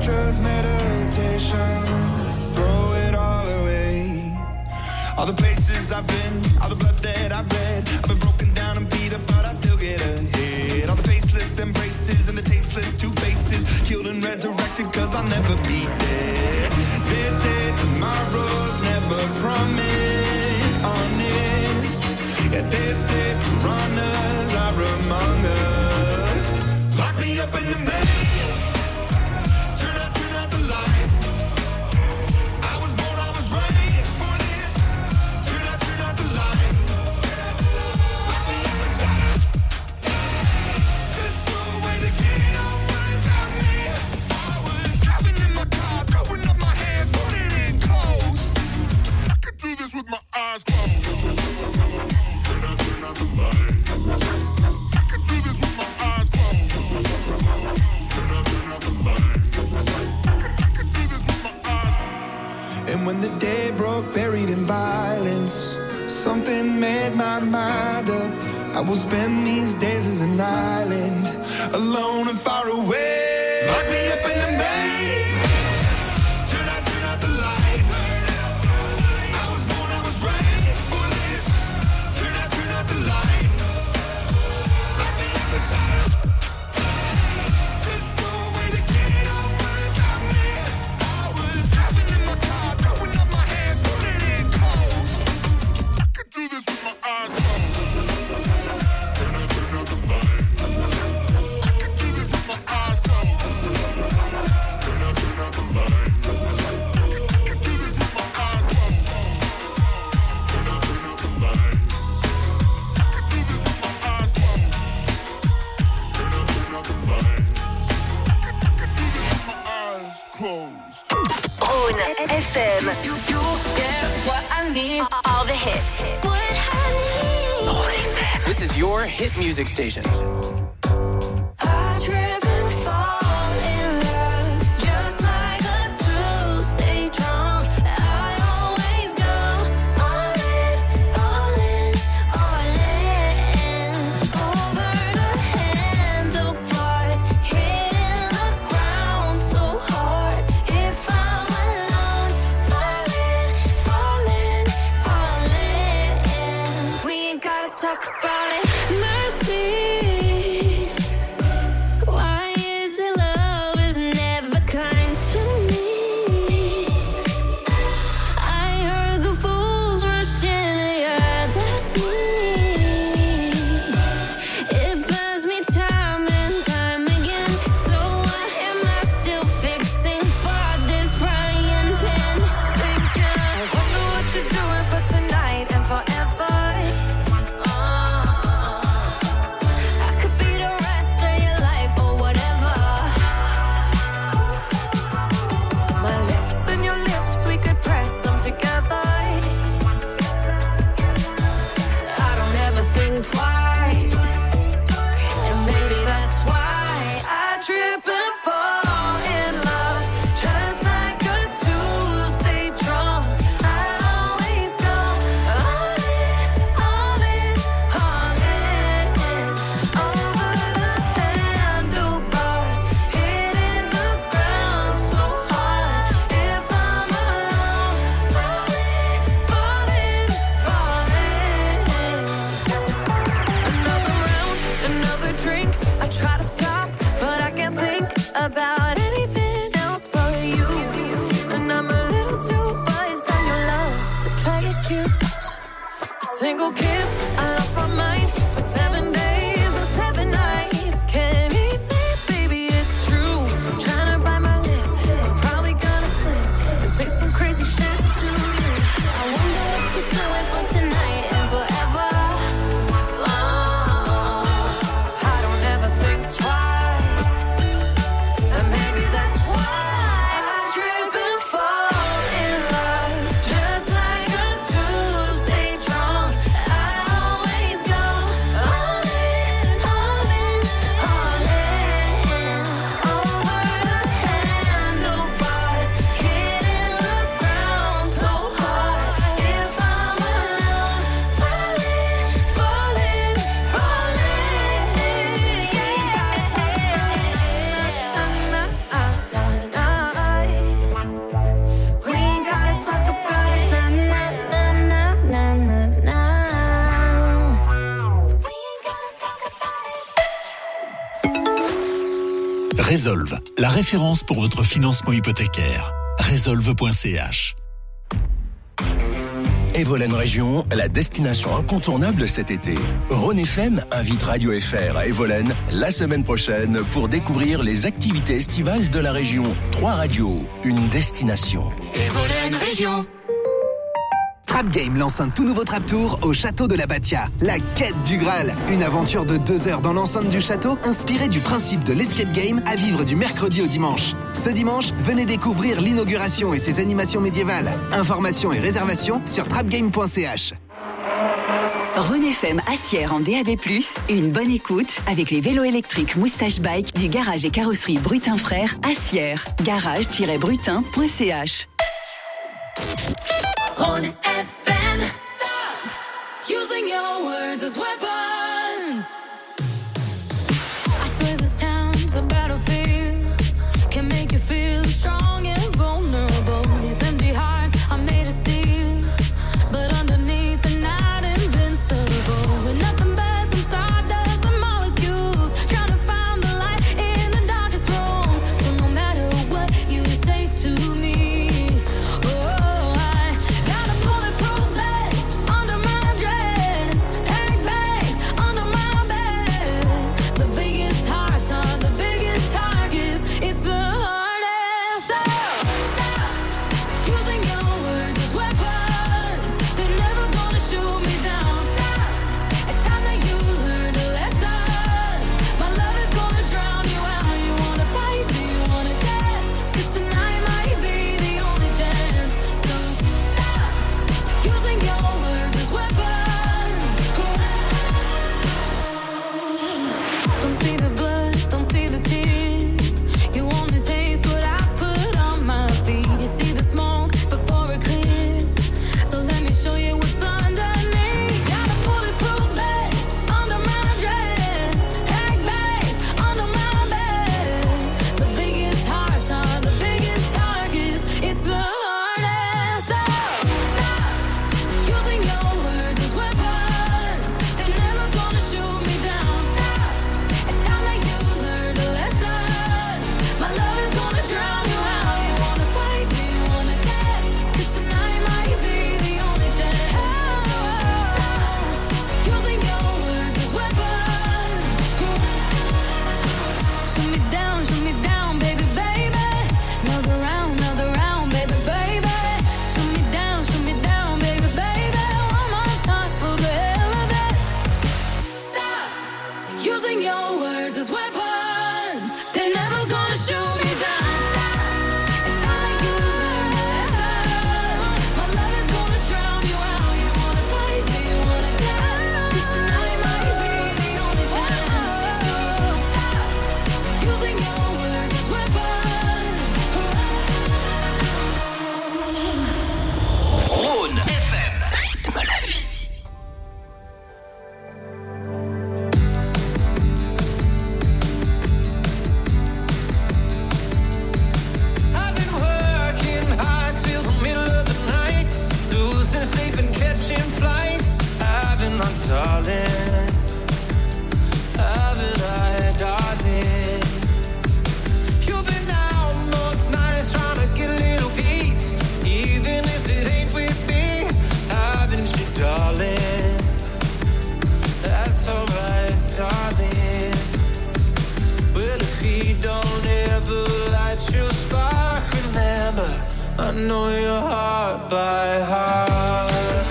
just meditation. Throw it all away. All the places I've been, all the blood that I've bled. I've been broken down and beat up, but I still get ahead. All the faceless embraces and the tasteless two faces. Killed and resurrected, cause I'll never be dead. They say tomorrow's never promised. Honest. Yeah, they say piranhas are among us. Lock me up in the maze. Turn out the lights. I was born, I was raised for this. Turn out the lights. Lock me up inside. Just throw away the key, don't worry about me. I was driving in my car, throwing up my hands, putting in close. I could do this with my eyes closed. Turn out the lights. I could do this with my eyes closed. Turn out the lights. I could do this with my eyes closed. And when the day broke, buried in violence, something made my mind up. I will spend these days as an island, alone and far away. Lock me up in the maze. Turn out the lights. I was born, I was raised for this. Turn out the lights. Lock me up inside. Just throw away the key, don't worry about me. I was driving in my car, throwing up my hands, putting in coast. I could do this with my eyes closed. Turn out the lights. I could do this with my eyes closed. Turn out the lights. I could do this with my eyes closed. Turn out the lights. I could do this with my eyes closed. Turn out the lights. I could do this with my eyes closed. Own FM. You get what I need. All the hits. What I need. Own FM. This is your hit music station. I trip and fall in love, just like a true stay drunk. I always go all in, all in, all in. Over the handlebars, hitting the ground so hard. If I'm alone, falling, falling, falling. We ain't gotta talk about it. Mercy. Why is it love is never kind to me? I heard the fools rushing, yeah, that's me. It burns me time and time again. So why am I still fixing for this frying pan? Thinking, I wonder what you're doing for tonight and forever. I could be the rest of your life or whatever. My lips and your lips, we could press them together. I don't ever think twice, and maybe that's why I trip and fall in love, just like a Tuesday drunk. I always go all in, all in, all in. Over the handlebars, hitting the ground so hard. If I'm alone, falling, falling, falling. Another round, another drink. I try to stop, but I can't think about anything else but you. And I'm a little too buzzed on your love to play it cute. A single kiss, I lost my mind for 7 days and 7 nights. Can't even say it, baby, it's true. Trying to bite my lip, I'm probably gonna slip and say some crazy shit to you. I wonder what you're doing for tonight and forever. I don't ever think twice, and maybe that's why I trip and fall in love, just like a Tuesday drunk. I always Resolve, la référence pour votre financement hypothécaire. Resolve.ch. Evolen Région, la destination incontournable cet été. Rhône FM invite Radio FR à Evolen la semaine prochaine pour découvrir les activités estivales de la région. 3 radios, une destination. Evolen Région. Trap Game lance un tout nouveau Trap Tour au château de la Batia. La quête du Graal. Une aventure de 2 heures dans l'enceinte du château, inspirée du principe de l'escape game à vivre du mercredi au dimanche. Ce dimanche, venez découvrir l'inauguration et ses animations médiévales. Informations et réservations sur trapgame.ch. Rhône FM Assières en DAB+, une bonne écoute avec les vélos électriques Moustache Bike du garage et carrosserie Brutin Frères Assières. Garage-brutin.ch. Rhône FM. Stop using your words as weapons. I swear this town's a battlefield. Can make you feel strong and vulnerable. These empty hearts are made of steel, but underneath they're not invincible. With nothing but some stardust and molecules, trying to find the light in the darkest rooms. So no matter what you say to me, I know your heart by heart.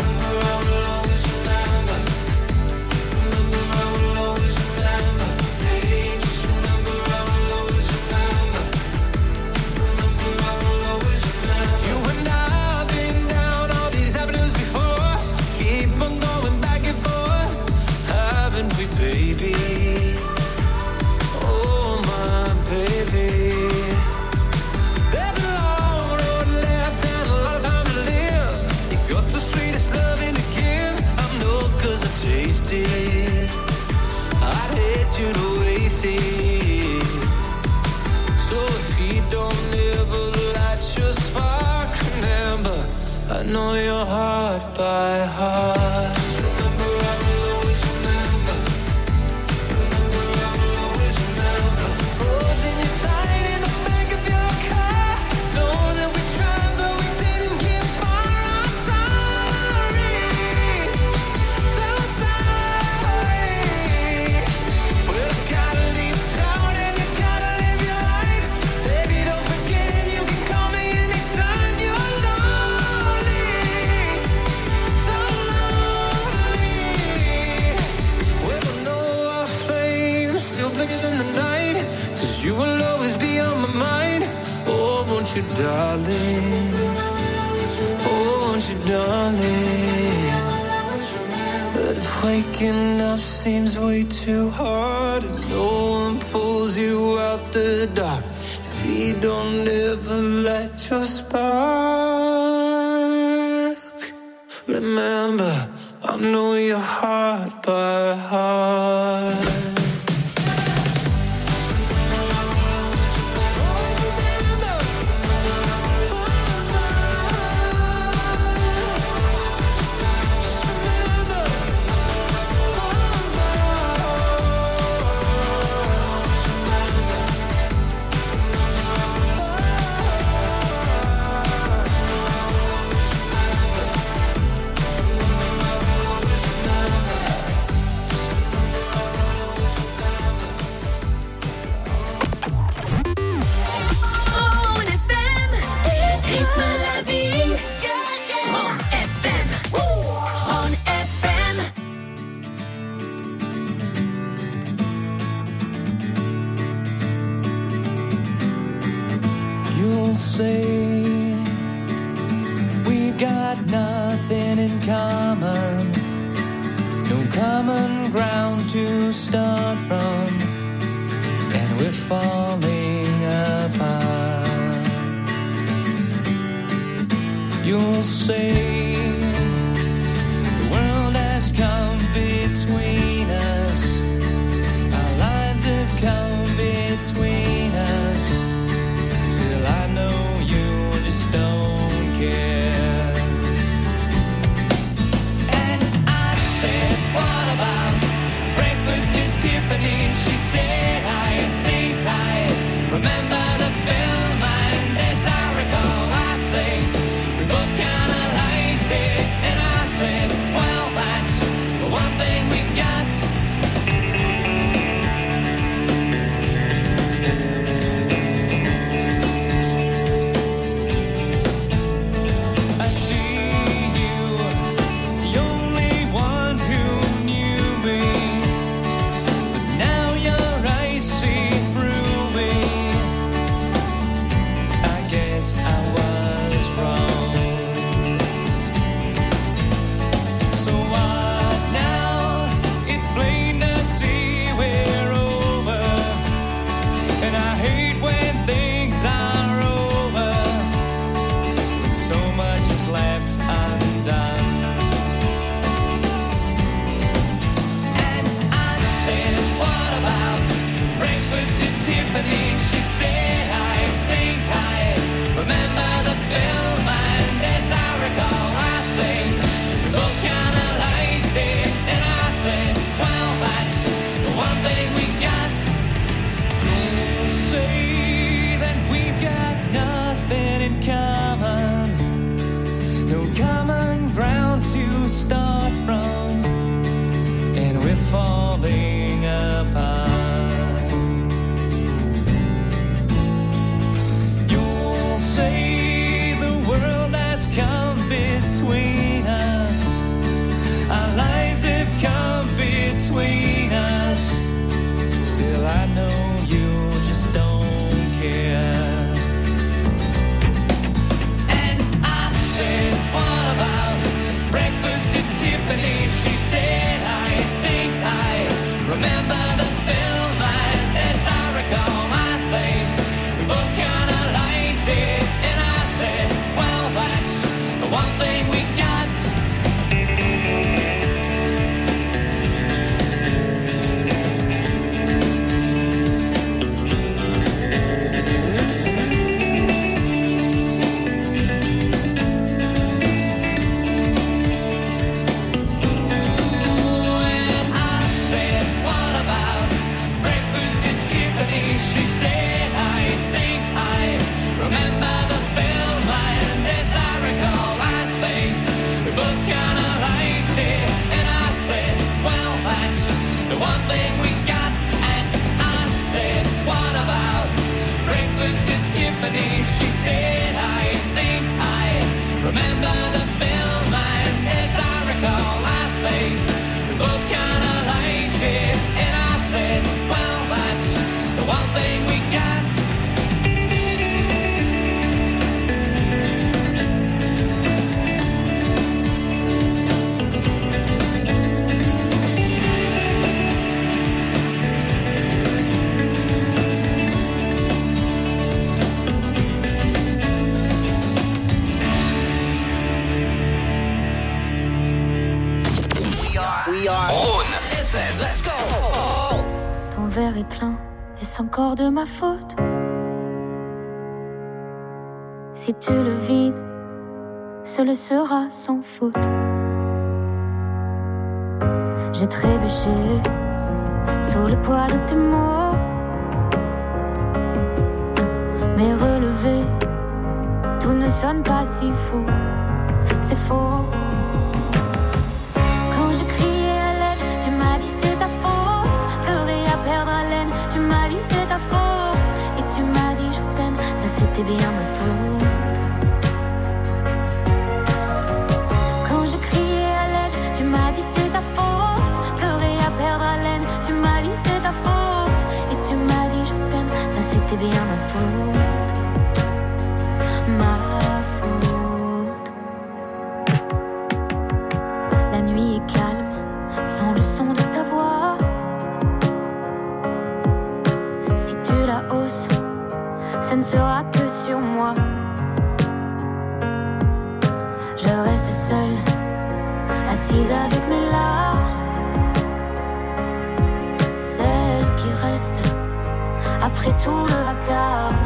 You to waste it. So if you don't ever light your spark, remember, I know your heart by heart. Remember, I will always remember. Remember, I will always remember. Oh, then you you, darling? Won't you, darling? But if waking up seems way too hard and no one pulls you out the dark, if you don't ever light your spark, remember, I know your heart by heart. Nothing in common, no common ground to start from, and we're falling apart. You'll say the world has come between us, our lives have come between us, still I know you just don't care. What about breakfast at Tiffany's? She said, I think I remember the film, and as I recall, I think we both kind of liked it. And I said, well, that's the one thing we got. I see you, the only one who she said, I think I remember the film, and as I recall, I think we both kind of liked it. And I said, well, that's the one thing we got. Don't say that we've got nothing in common, no common ground to start from, and we're falling apart. verre est plein, est-ce encore de ma faute? Si tu le vides, ce le sera sans faute. J'ai trébuché sous le poids de tes mots, mais relevé, tout ne sonne pas si faux. C'est faux. Quand j'ai crié à l'aide, tu m'as dit c'est ta faute. Pleurer à perdre haleine, tu m'as dit c'est ta faute. Et tu m'as dit je t'aime, ça c'était bien ma faute. Quand j'ai crié à l'aide, tu m'as dit c'est ta faute. Pleurer à perdre haleine, tu m'as dit c'est ta faute. Et tu m'as dit je t'aime, ça c'était bien ma faute. Ma faute. La nuit est calme, sans le son de ta voix. Si tu la hausses, ce ne sera que sur moi. Je reste seule, assise avec mes larmes. Celle qui reste après tout le vacarme.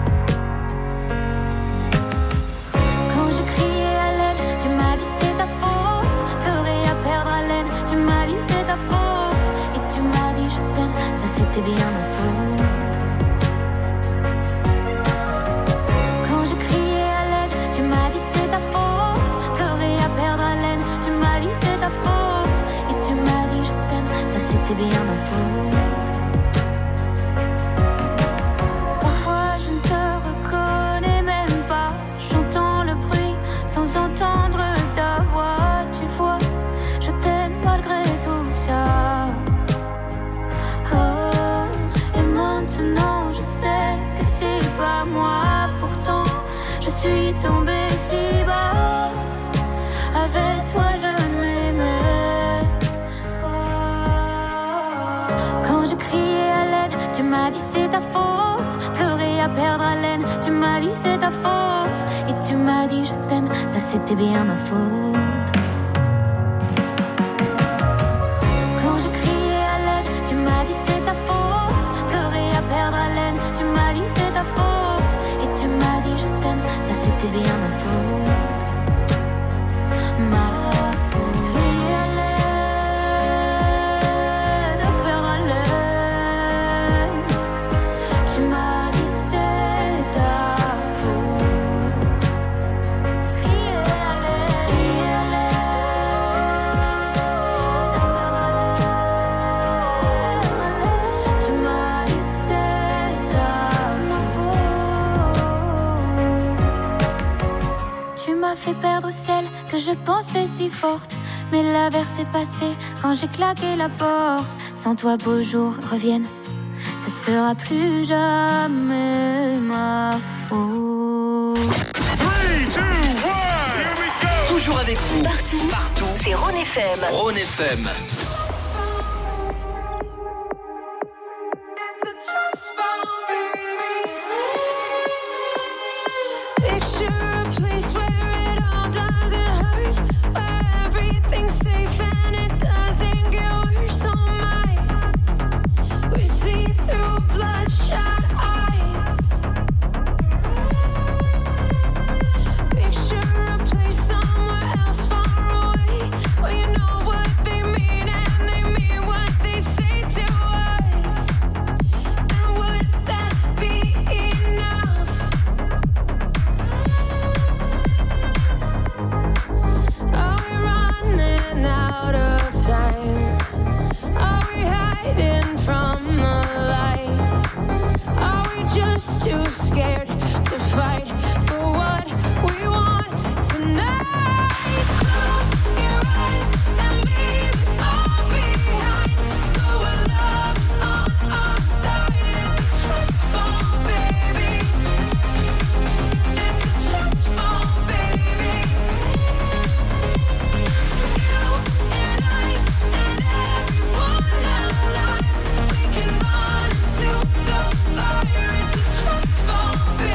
Quand je criais à l'aide, tu m'as dit c'est ta faute. Pleurer à perdre haleine, tu m'as dit c'est ta faute. Et tu m'as dit je t'aime, ça c'était bien ma faute. Quand je criais à l'aide, tu m'as dit c'est ta faute. Pleurer à perdre haleine, tu m'as dit c'est ta faute. Et tu m'as dit je t'aime, ça c'était bien ma faute. Parfois je ne te reconnais même pas. J'entends le bruit sans entendre ta voix. Tu vois, je t'aime malgré tout ça. Oh, et maintenant je sais que c'est pas moi. Pourtant je suis tombée si bas. Avec toi je m'aimais. Oh. Quand je criais à l'aide, tu m'as dit c'est ta faute. Pleurer à perdre haleine, tu m'as dit c'est ta faute. Et tu m'as dit je t'aime, ça c'était bien ma faute. Quand je criais à l'aide, tu m'as dit c'est ta faute. Pleurer à perdre haleine, tu m'as dit c'est ta faute. Et tu m'as dit je t'aime, ça c'était bien ma faute. Ma faute. Crier à l'aide, à perdre haleine, tu m'as dit c'est ta faute. Crier à l'aide, à perdre haleine, tu m'as dit c'est ta faute. Tu m'as fait perdre celle que je pensais si forte. Mais l'averse est passée quand j'ai claqué la porte. Sans toi beaux jours reviennent, ce sera plus jamais ma faute. 3, 2, 1, Toujours avec vous. Partout, Partout. c'est Rhône FM. Rhône FM. Picture a place where it all doesn't hurt, where everything's safe and it doesn't get worse. Oh my, we see through bloodshot eyes. Picture a place somewhere else far away, where you know what they mean and they mean what they say to us. And would that be enough? Are we running out of time? Are we hiding from the light? Are we just too scared to fight for what we want tonight? Close your eyes and leave it all behind. Go where love's on our side. It's a trust fall, baby. It's a trust fall, baby. You and I and everyone alive, we can run into the fire. It's a trust fall, baby.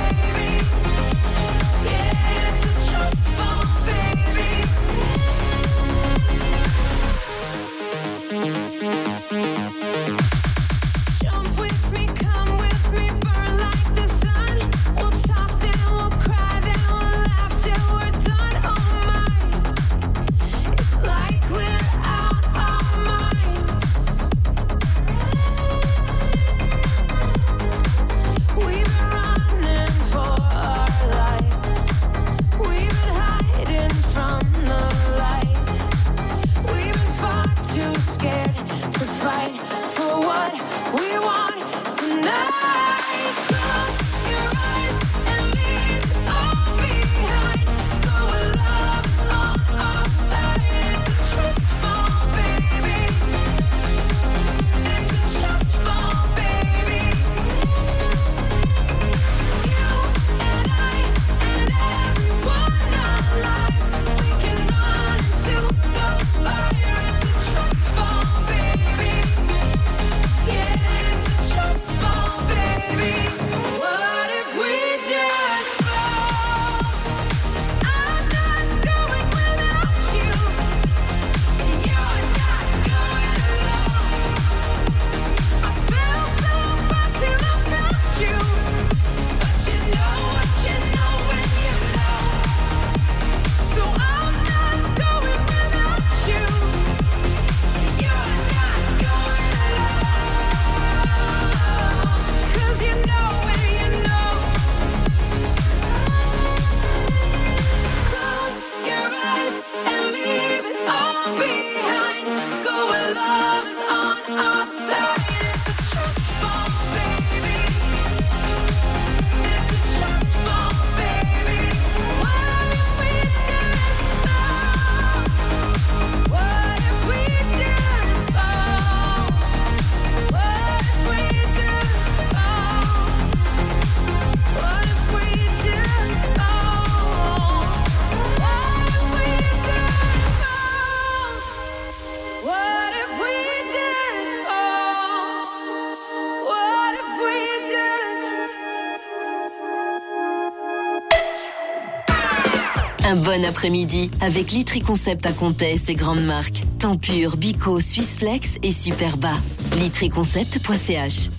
Un bon après-midi avec Litry Concept à Comtesse et grandes marques. Tempur, Bico, Swissflex et Superba. litryconcept.ch.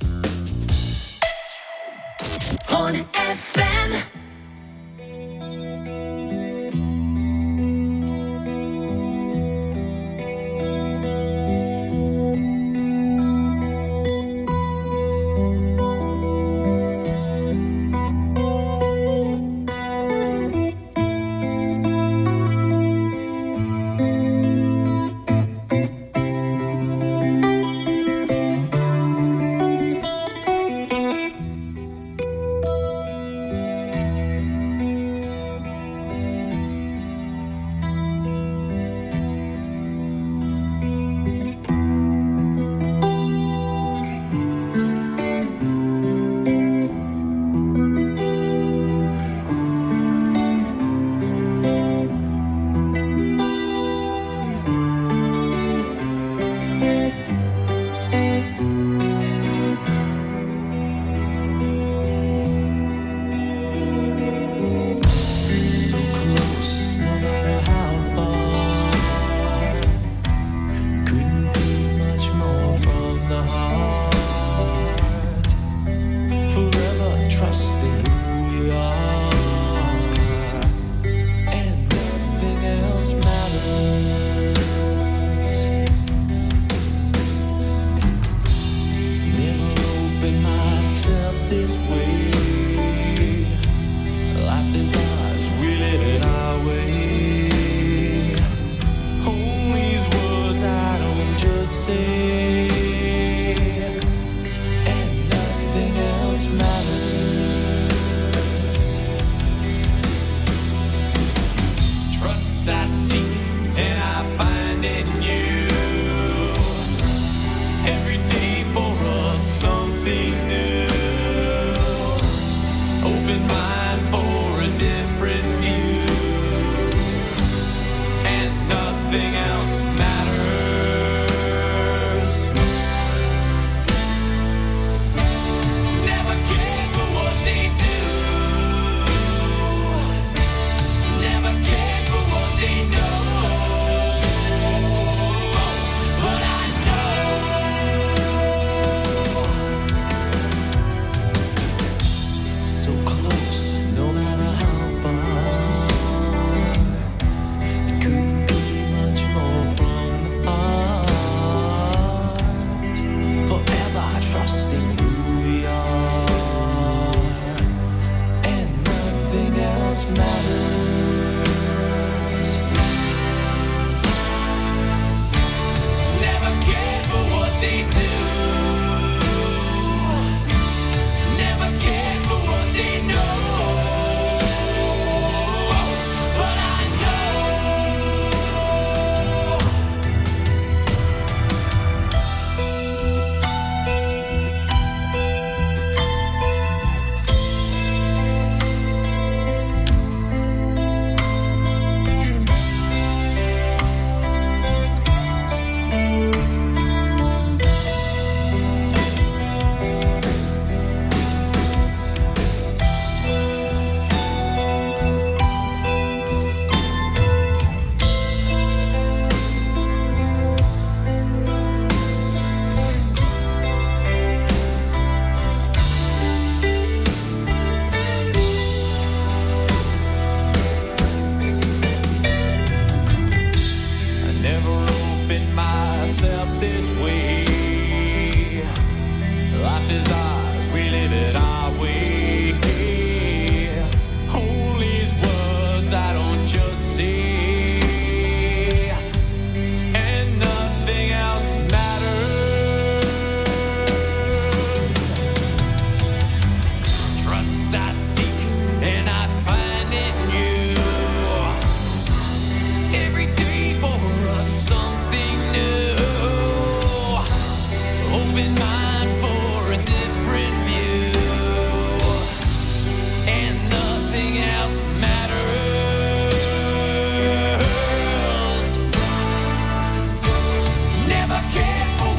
On FM.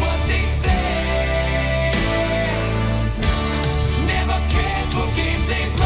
Games and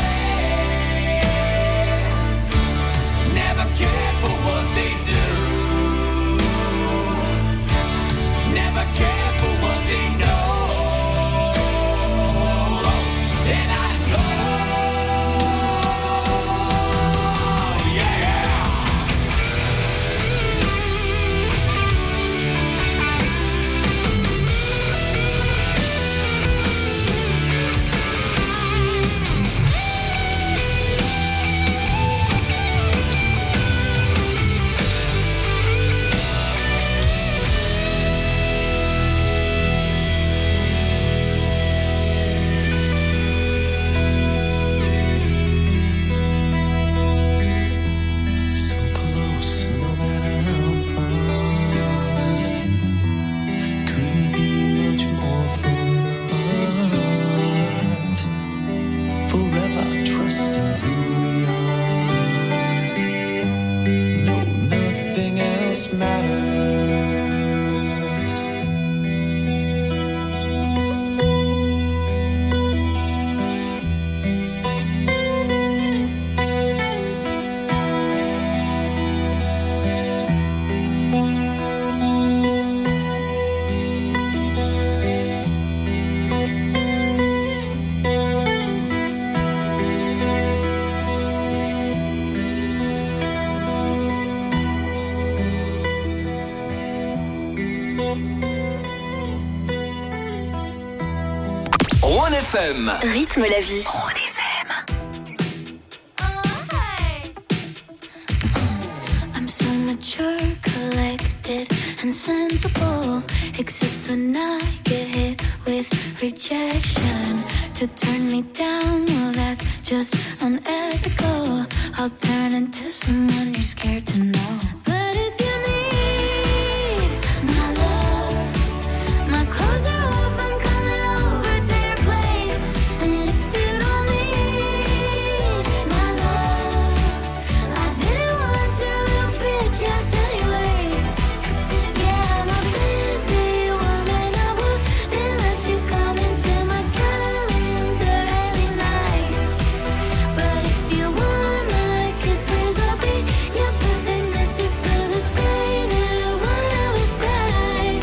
FM. Rythme la vie. Rhône FM. I'm so mature, collected and sensible. Except when I get hit with rejection. To turn me down, well that's just unethical. I'll turn into someone you're scared to know. But if you need my love, my clothes are off, I'm coming over to your place. And if you don't need my love, I didn't want your little bitch, yes anyway. Yeah, I'm a busy woman, I wouldn't let you come into my calendar any night. But if you want my kisses, I'll be your perfect missus till the day that one of us dies.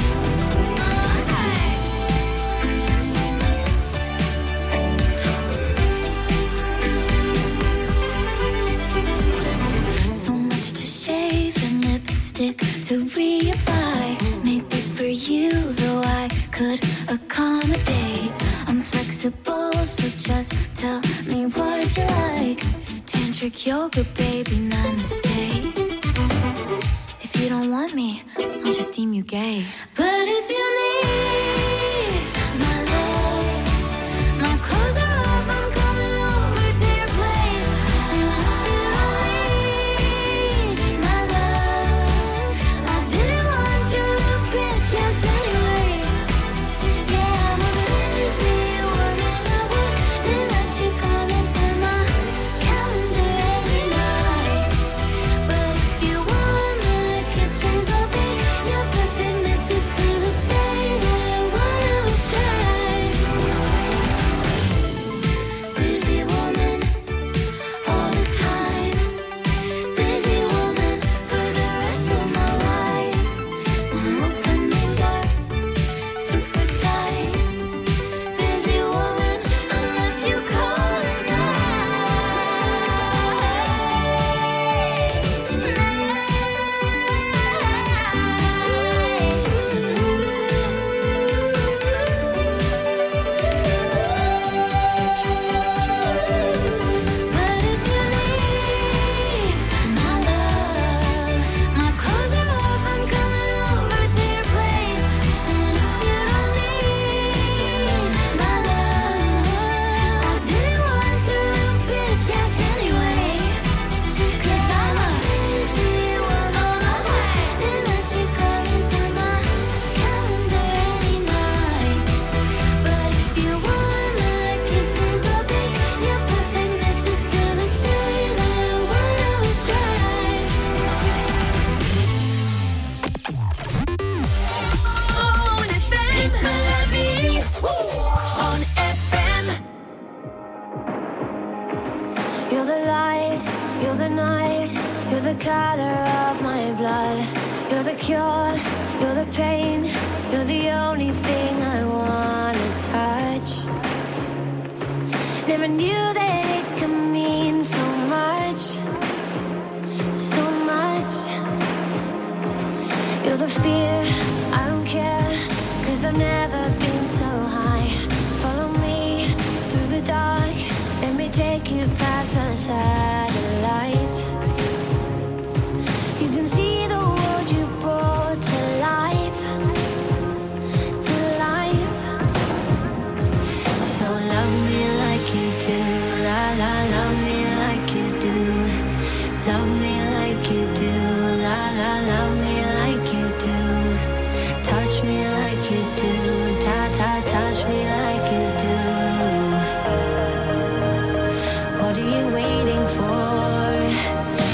So much to shave and lipstick to reapply. Maybe for you, though I could accommodate. I'm flexible, so just tell me what you like. Tantric yoga, baby, namaste. If you don't want me, I'll just deem you gay. But if you need my love, my clothes are off, I'm coming over to your place. And if you don't need my love, I didn't want your little bitch, yes anyway. Yeah, I'm a busy woman, I wouldn't let you come into my calendar every night. But if you want my kisses, I'll be your perfect missus till the day that one of us dies. Busy woman, all the time. Busy woman for the rest of my life. My openings are super tight. Busy woman, unless you call it But if you need my love, my clothes are off, I'm coming over to your place. And if you don't need my love, I didn't want your little bitch, yes anyway. 'Cause I'm a busy woman, I wouldn't let you come into my calendar any night. But if you want my kisses, I'll be your perfect missus till the day that one of us dies. Rhône FM. Rythme la vie. Rhône FM. You're the light, you're the night, you're the color of my blood. You're the cure, you're the pain, you're the only thing I wanna touch. Never knew that it could mean so much, so much. You're the fear, I don't care, 'cause I've never been so high. Follow me through the dark, let me take you past the satellites. You can see the world you brought to life, to life. So love me like you do, la la, love me like you do. Love me like you do, la la, love me like you do. Touch me like you do, ta ta, touch me like you do. What are you waiting for?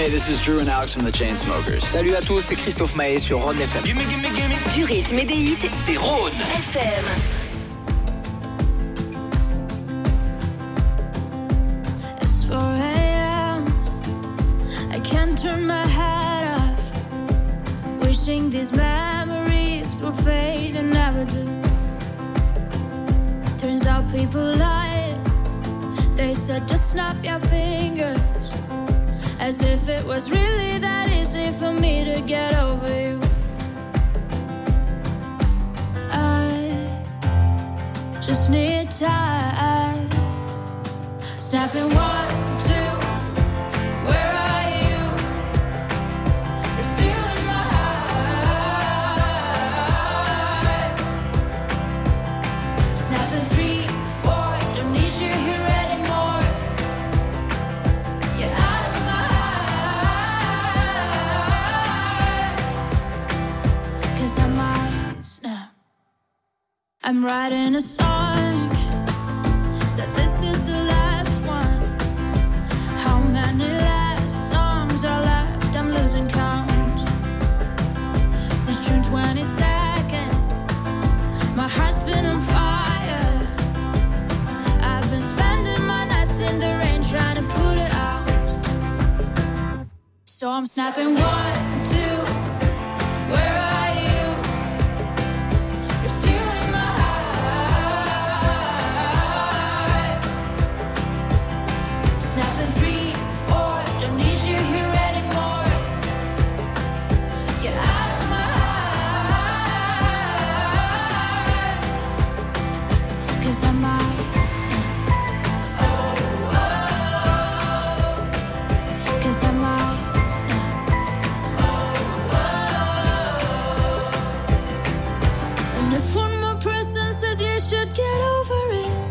Hey, this is Drew and Alex from the Chainsmokers. Salut à tous, c'est Christophe Maé sur Rhône FM. Du rythme et des hits, c'est Rhône FM. It's 4 a.m. I can't turn my head off. Wishing these memories will fade and never do. Turns out people lie. They said just snap your fingers, as if it was really that easy for me to get over you. I just need time. Snapping 1, 2, where are you? You're still in my heart. Snapping 3, 4, don't need you here anymore. Get out of my heart. 'Cause I might snap. I'm writing a song, said this is the last one. How many last songs are left? I'm losing count. Since June 22nd, my heart's been on fire. I've been spending my nights in the rain trying to put it out. So I'm snapping 1, 2, where are you? You're still in my heart. Snapping 3, 4, don't need you here anymore. Get out of my heart. 'Cause I might snap. Oh, oh. 'Cause I might snap. Oh, oh. And if one more person says you should get over it,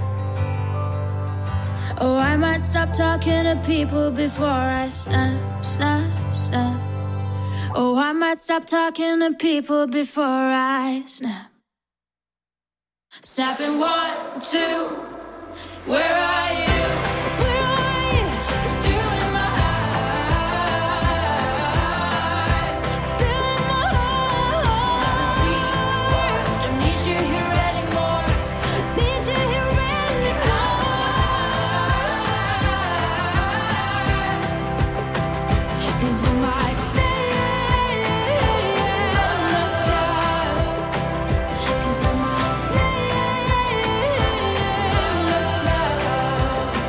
oh, I might stop talking to people before I snap, snap, snap. Oh, I might stop talking to people before I snap. Snapping 1, 2, where are you? Where are you? You're still in my heart. Still in my heart. Snapping 3, 4, don't need you here anymore. Need you here anymore. 'Cause I might stay. Cause I might stay.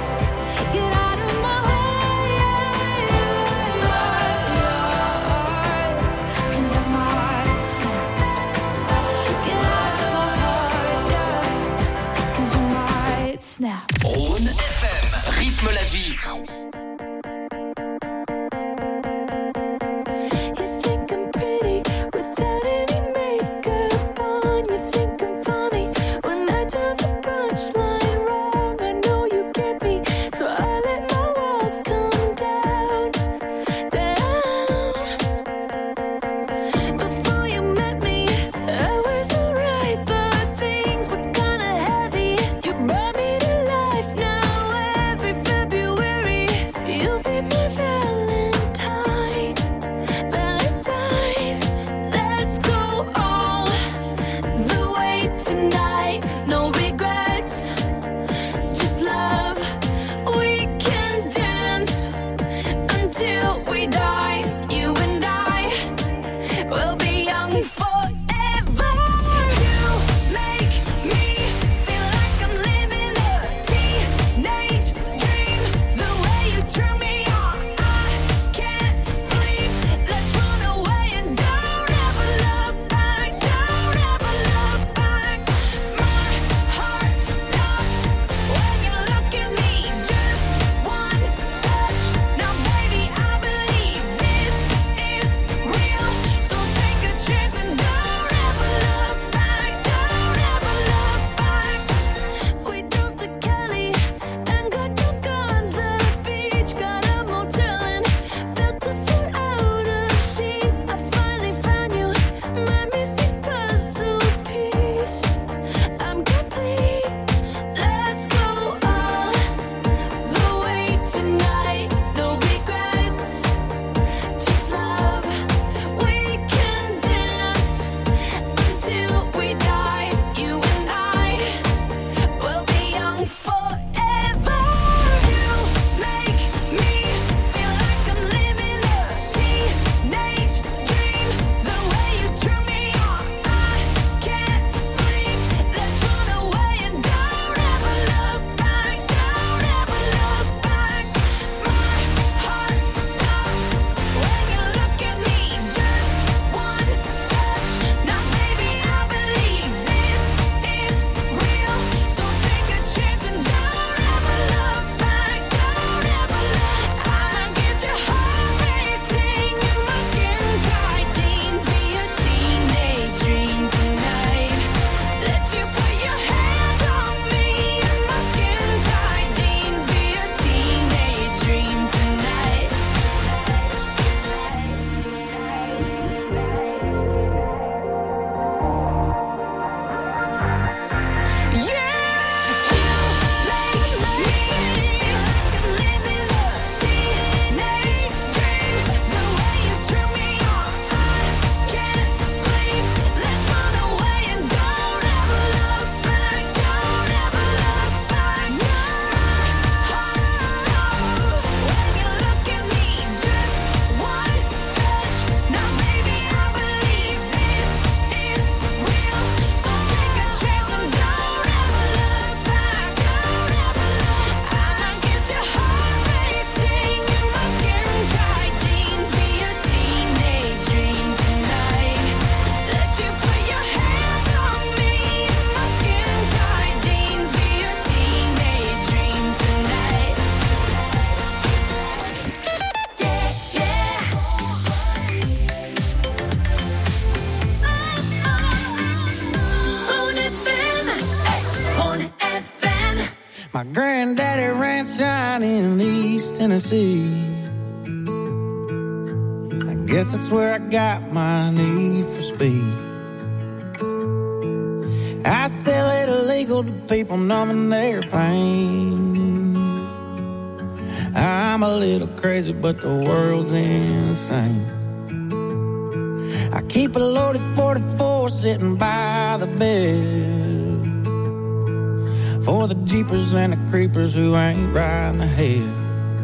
Tennessee. I guess that's where I got my need for speed. I sell it illegal to people numbing their pain. I'm a little crazy, but the world's insane. I keep a loaded 44 sitting by the bed for the jeepers and the creepers who ain't riding ahead.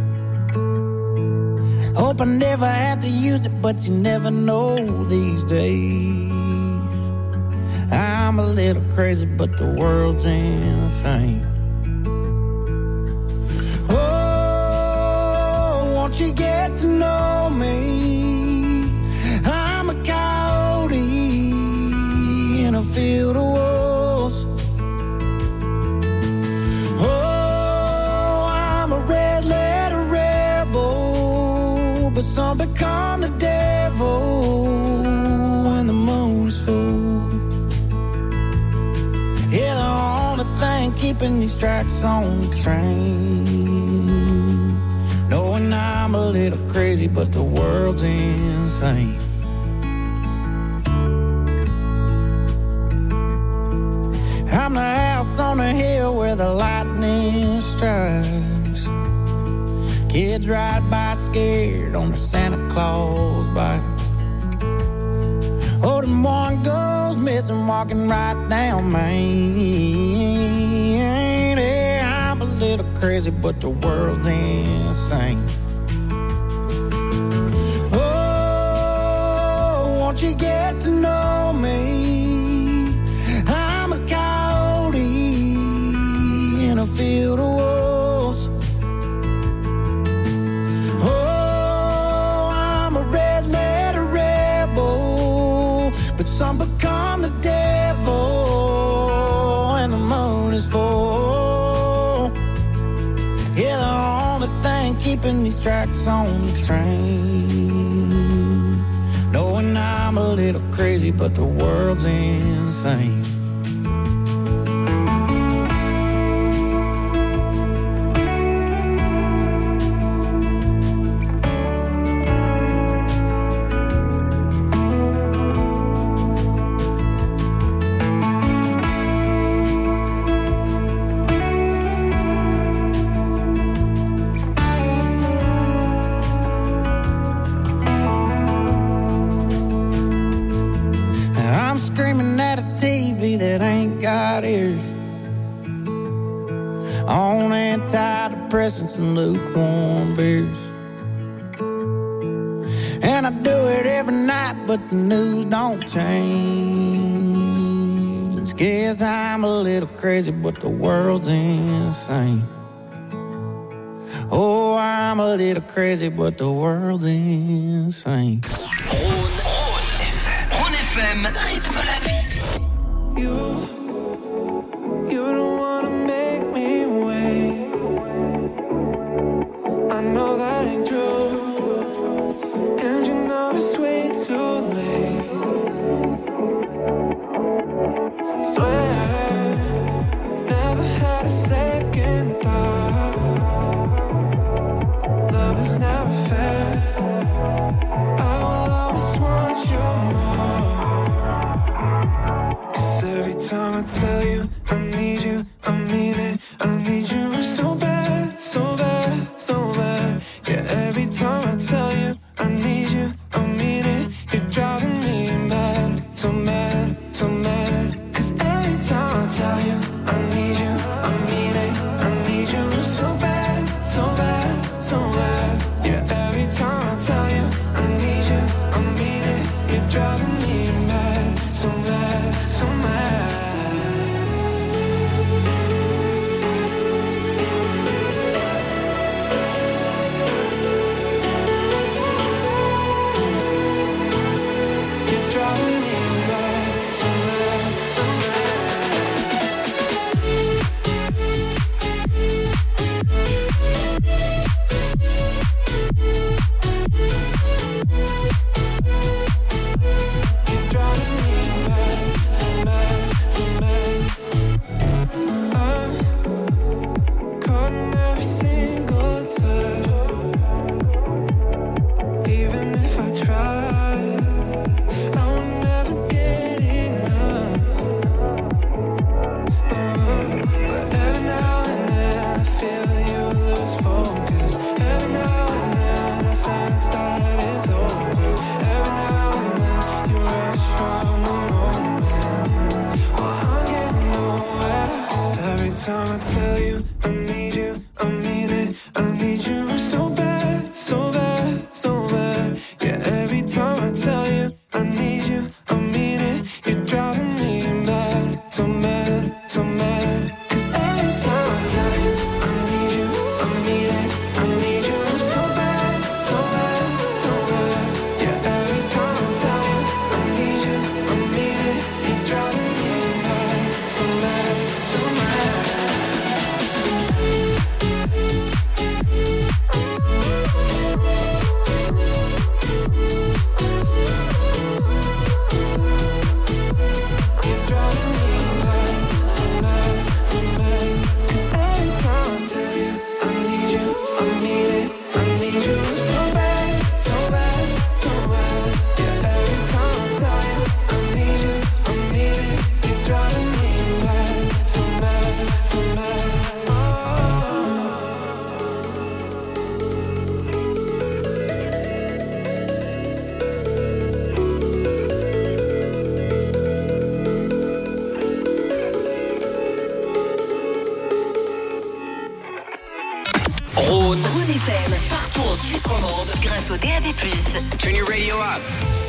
Hope I never have to use it, but you never know these days. I'm a little crazy, but the world's insane. Oh, won't you get to know me? I'm a coyote in a field of wolves. Oh, I'm a red letter rebel, but some become the devil when the moon's full. Yeah, the only thing keeping these tracks on the train. Knowing I'm a little crazy, but the world's insane. I'm the house on the hill where the lightning strikes. Kids ride by scared on their Santa Claus bikes. Oh, the one goes missing walking right down Main. Yeah, I'm a little crazy, but the world's insane. Oh, won't you get to know me? I'm a coyote in a field of wolves. Oh, I'm a red letter rebel, but some become the devil when the moon is full. Yeah, the only thing keeping these tracks on the train. Knowing I'm a little crazy, but the world's insane. That ain't got ears, on antidepressants and lukewarm beers. And I do it every night, but the news don't change. Guess I'm a little crazy, but the world's insane. Oh, I'm a little crazy, but the world's insane. Rhône FM, rythme la vie. You don't wanna make me wait. I know that ain't true, and you know it's way too late. Swear, never had a second thought. Love is never fair. I will always want you more. Every time I tell you I need you, I mean it. I need you so bad, so bad, so bad. Yeah, every time I tell you I need you, I mean it. You're driving me mad, so mad, so mad. 'Cause every time I tell you I need you, I mean it. I need you so bad, so bad, so bad. Yeah, every time I tell you I need you, I mean it. You're driving me mad, so mad, so mad. FM. Partout en Suisse romande. Grâce au DAB+. Turn your radio up.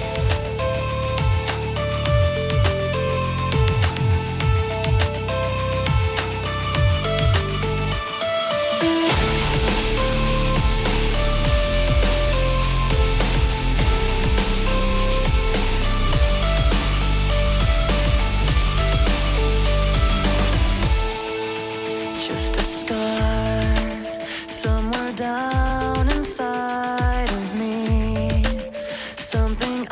Just a scar somewhere down inside of me. Something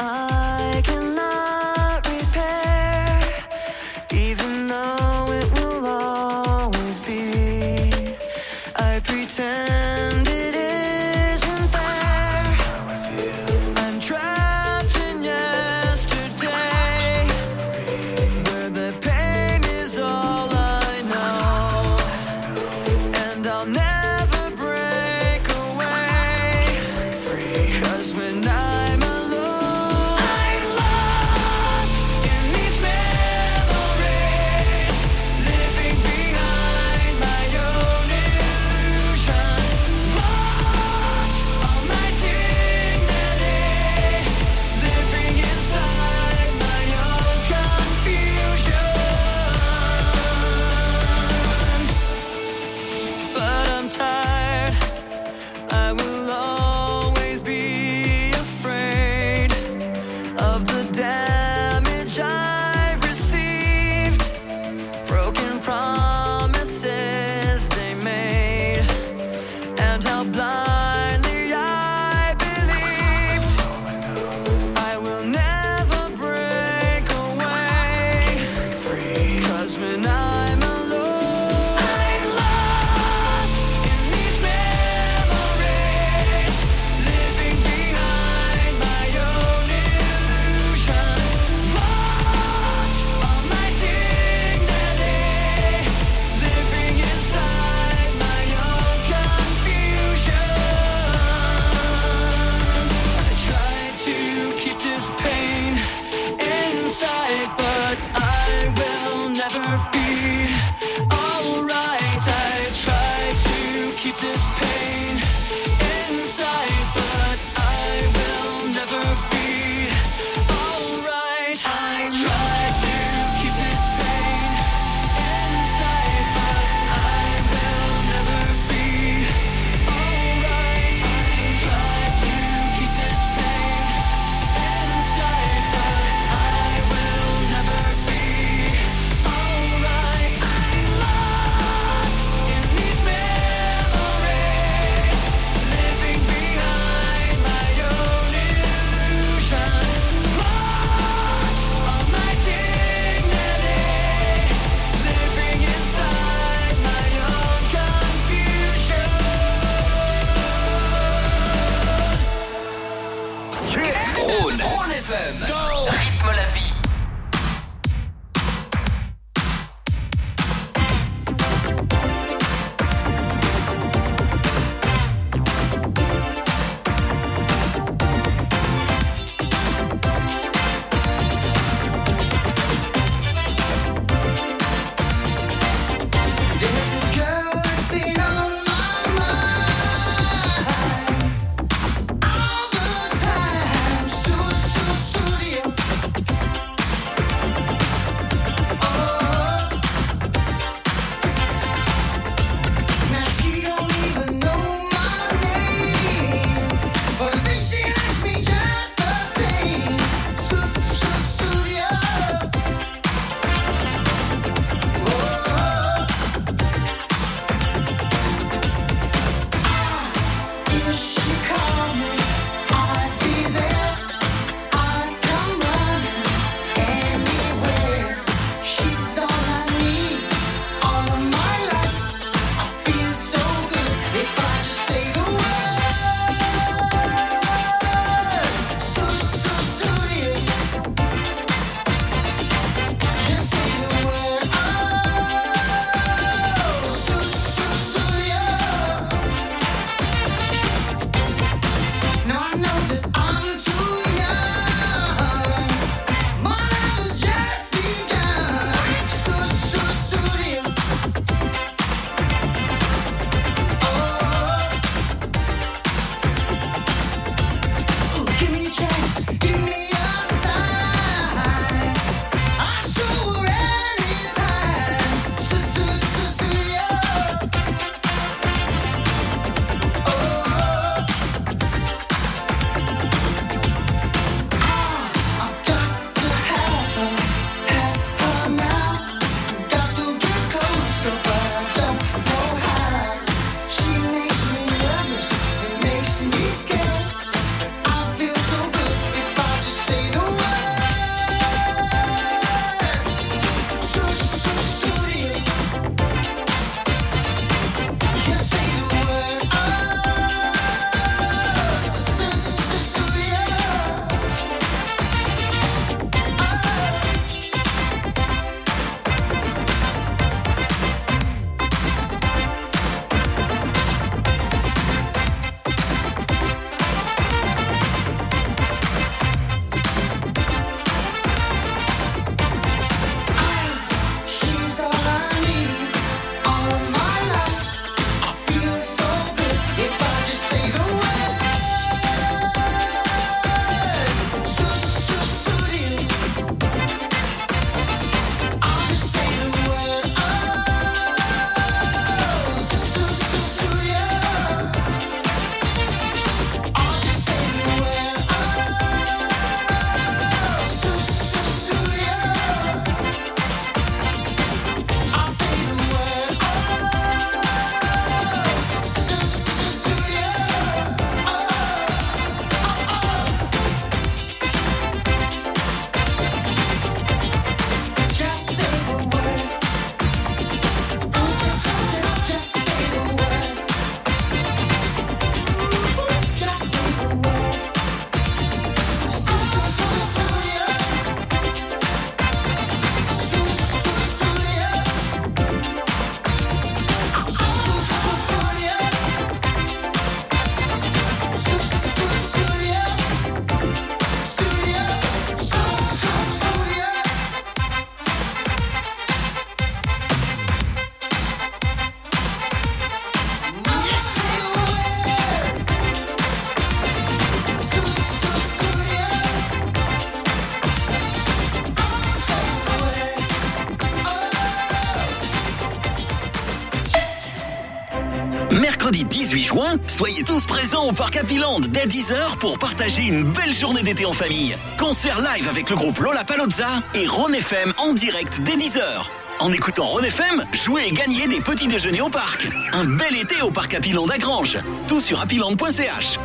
Mercredi 18 juin, soyez tous présents au Parc Happyland dès 10h pour partager une belle journée d'été en famille. Concert live avec le groupe Lollapalooza et Rhône FM en direct dès 10h. En écoutant Rhône FM, jouez et gagnez des petits déjeuners au parc. Un bel été au Parc Happyland à Granges. Tout sur happyland.ch.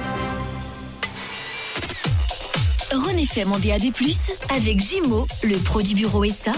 Rhône FM en DAB+, avec Gimo, le pro du bureau SA,